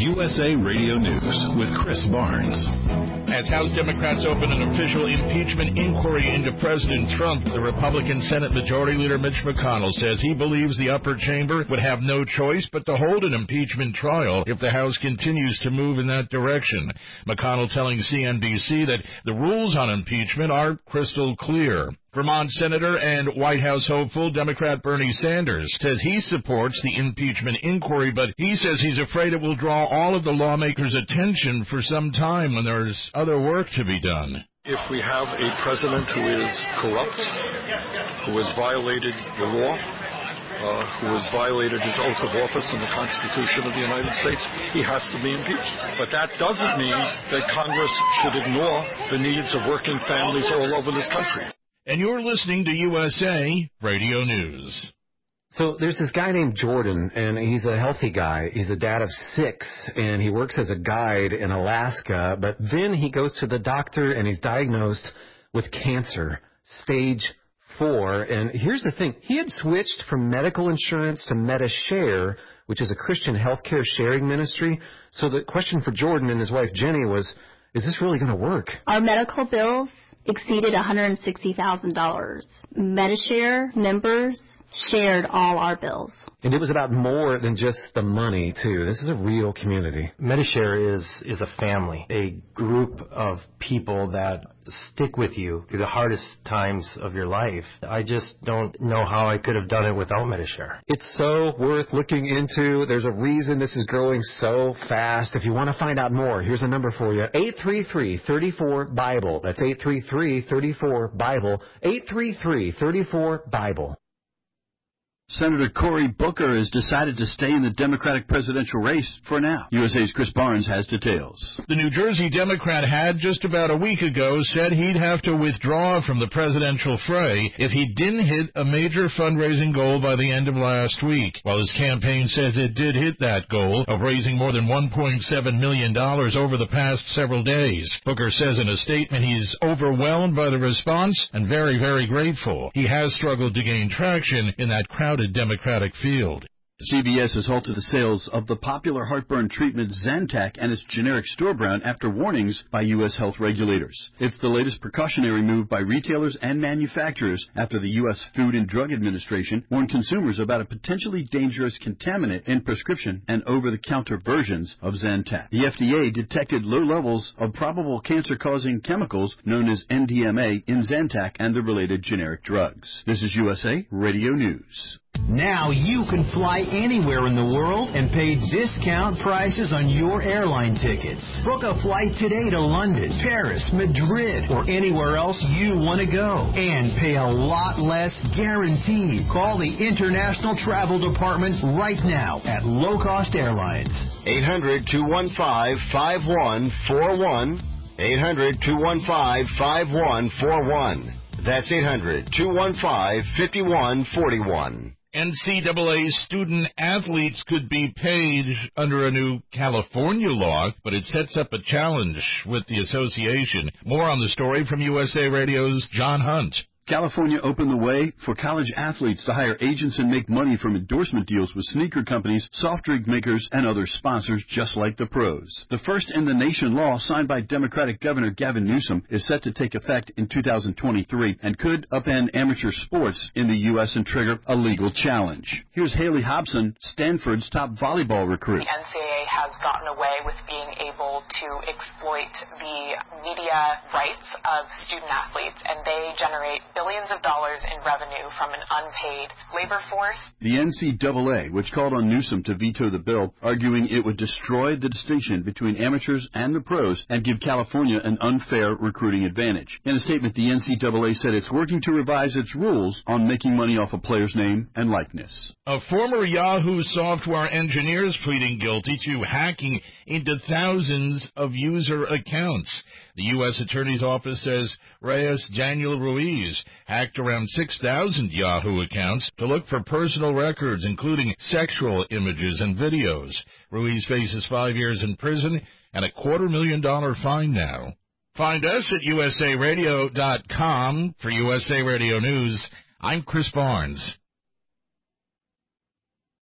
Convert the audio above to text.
USA Radio News with Chris Barnes. As House Democrats open an official impeachment inquiry into President Trump, the Republican Senate Majority Leader Mitch McConnell says he believes the upper chamber would have no choice but to hold an impeachment trial if the House continues to move in that direction. McConnell telling CNBC that the rules on impeachment are crystal clear. Vermont Senator and White House hopeful Democrat Bernie Sanders says he supports the impeachment inquiry, but he says he's afraid it will draw all of the lawmakers' attention for some time when there's other work to be done. If we have a president who is corrupt, who has violated the law, who has violated his oath of office and the Constitution of the United States, he has to be impeached. But that doesn't mean that Congress should ignore the needs of working families all over this country. And you're listening to USA Radio News. So there's this guy named Jordan, and he's a healthy guy. He's a dad of 6, and he works as a guide in Alaska. But then he goes to the doctor, and he's diagnosed with cancer, stage 4. And here's the thing. He had switched from medical insurance to MediShare, which is a Christian healthcare sharing ministry. So the question for Jordan and his wife Jenny was, is this really going to work? Our medical bills exceeded $160,000. MediShare members shared all our bills. And it was about more than just the money, too. This is a real community. MediShare is a family, a group of people that stick with you through the hardest times of your life. I just don't know how I could have done it without MediShare. It's so worth looking into. There's a reason this is growing so fast. If you want to find out more, here's a number for you. 833-34-BIBLE. That's 833-34-BIBLE. 833-34-BIBLE. Senator Cory Booker has decided to stay in the Democratic presidential race for now. USA's Chris Barnes has details. The New Jersey Democrat had just about a week ago said he'd have to withdraw from the presidential fray if he didn't hit a major fundraising goal by the end of last week. While his campaign says it did hit that goal of raising more than $1.7 million over the past several days. Booker says in a statement he's overwhelmed by the response and very, very grateful. He has struggled to gain traction in that crowded Democratic field. CVS has halted the sales of the popular heartburn treatment Zantac and its generic store brand after warnings by U.S. health regulators. It's the latest precautionary move by retailers and manufacturers after the U.S. Food and Drug Administration warned consumers about a potentially dangerous contaminant in prescription and over-the-counter versions of Zantac. The FDA detected low levels of probable cancer-causing chemicals known as NDMA in Zantac and the related generic drugs. This is USA Radio News. Now you can fly anywhere in the world and pay discount prices on your airline tickets. Book a flight today to London, Paris, Madrid, or anywhere else you want to go. And pay a lot less guaranteed. Call the International Travel Department right now at Low Cost Airlines. 800-215-5141. 800-215-5141. That's 800-215-5141. NCAA student-athletes could be paid under a new California law, but it sets up a challenge with the association. More on the story from USA Radio's John Hunt. California opened the way for college athletes to hire agents and make money from endorsement deals with sneaker companies, soft drink makers, and other sponsors just like the pros. The first-in-the-nation law signed by Democratic Governor Gavin Newsom is set to take effect in 2023 and could upend amateur sports in the U.S. and trigger a legal challenge. Here's Haley Hobson, Stanford's top volleyball recruit. The NCAA has gotten away with being able to exploit the media rights of student athletes, and they generate billions of dollars in revenue from an unpaid labor force. The NCAA, which called on Newsom to veto the bill, arguing it would destroy the distinction between amateurs and the pros and give California an unfair recruiting advantage. In a statement, the NCAA said it's working to revise its rules on making money off a player's name and likeness. A former Yahoo software engineer is pleading guilty to hacking into thousands of user accounts. The U.S. Attorney's Office says Reyes Daniel Ruiz hacked around 6,000 Yahoo accounts to look for personal records, including sexual images and videos. Ruiz faces 5 years in prison and a $250,000 fine now. Find us at usaradio.com. For USA Radio News, I'm Chris Barnes.